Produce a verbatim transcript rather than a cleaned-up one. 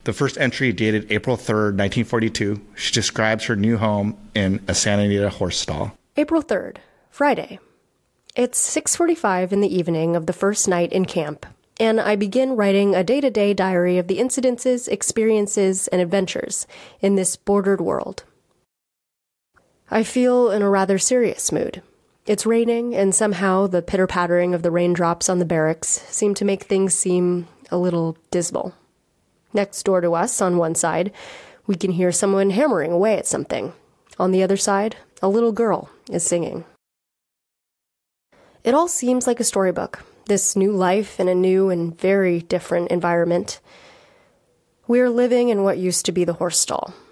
The first entry dated April third, nineteen forty-two. She describes her new home in a Santa Anita horse stall. April third, Friday. It's six forty-five in the evening of the first night in camp, and I begin writing a day-to-day diary of the incidences, experiences, and adventures in this bordered world. I feel in a rather serious mood. It's raining, and somehow the pitter-pattering of the raindrops on the barracks seem to make things seem a little dismal. Next door to us, on one side, we can hear someone hammering away at something. On the other side, a little girl is singing. It all seems like a storybook, this new life in a new and very different environment. We're living in what used to be the horse stall.